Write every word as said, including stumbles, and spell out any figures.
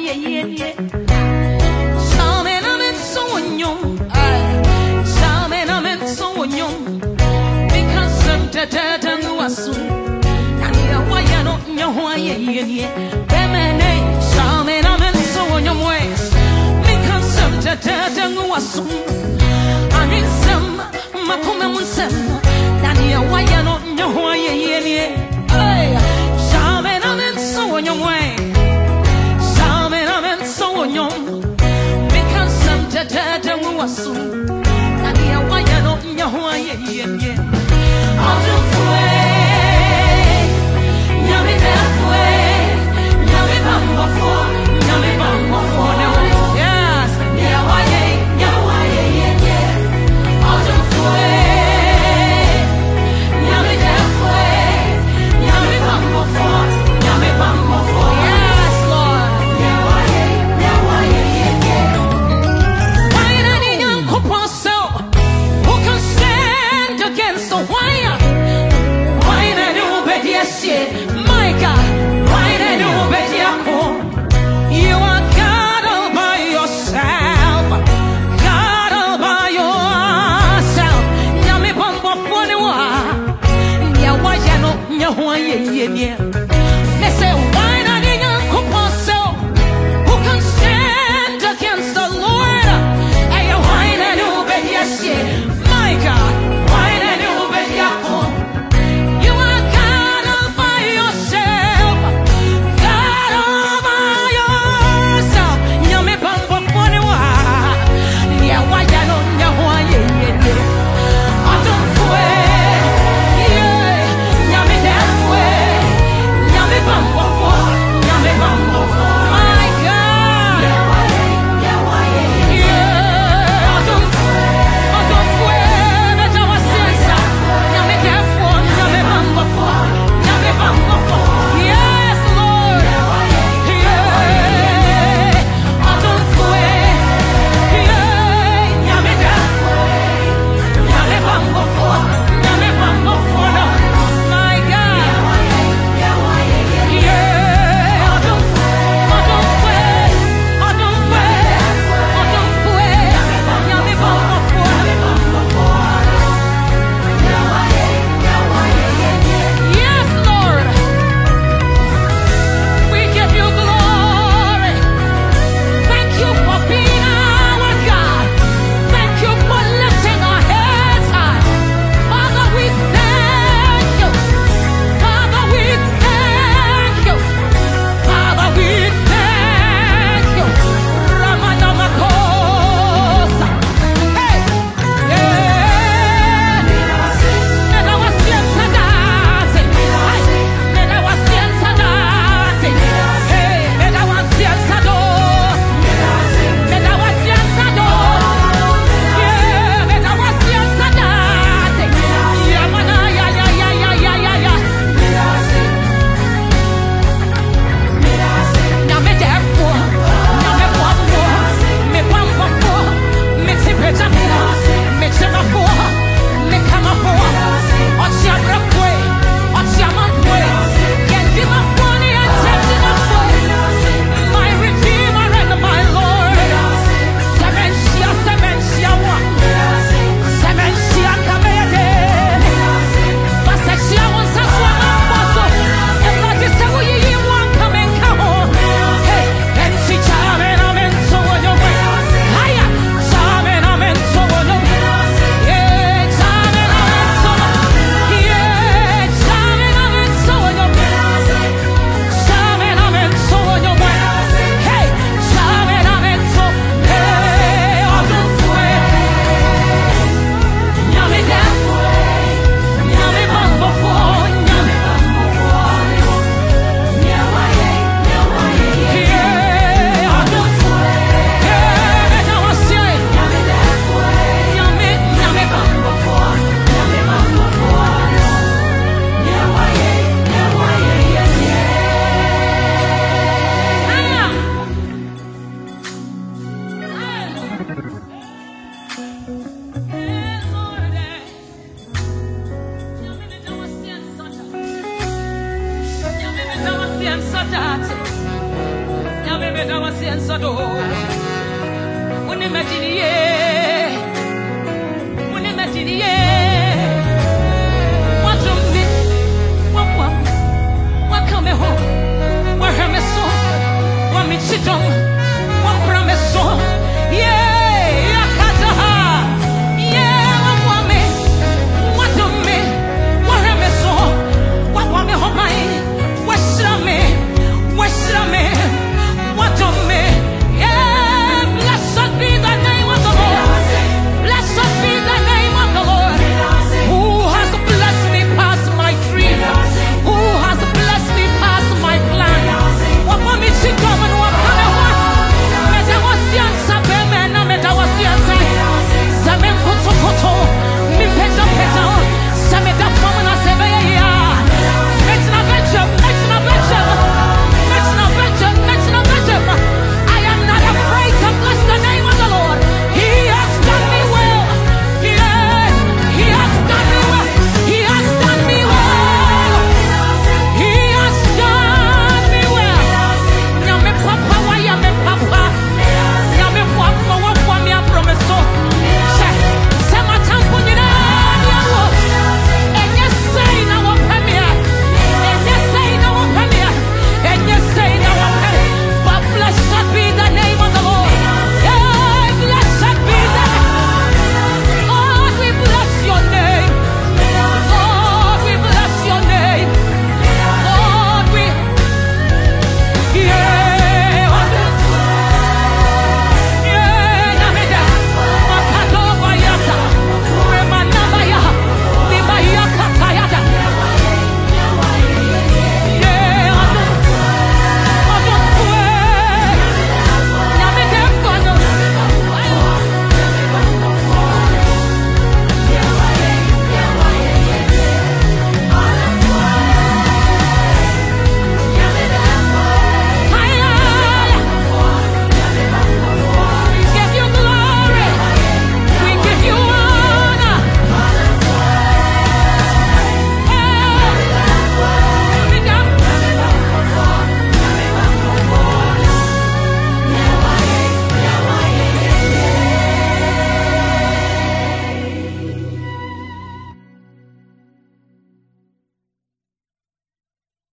ye ye. Samen amen sonyo. Samen amen sonyo. Because of the dead and wasu. Nania waya no nyo ye ye ye. Bemene samen amen sonyo mwe. Because of the dead and wasu. Amin sam makume musam. Nania waya no nyo ye ye ye. Hey, samen amen sonyo mwe. Because I'm dead and we were soon. And here, why you don't know who I am yet? I'll do for Yummy halfway, Yummy Bamba for, Yummy Bamba for now. Yes, yeah, why ain't you? Why ain't you? I'll do for Yummy halfway, One promise song.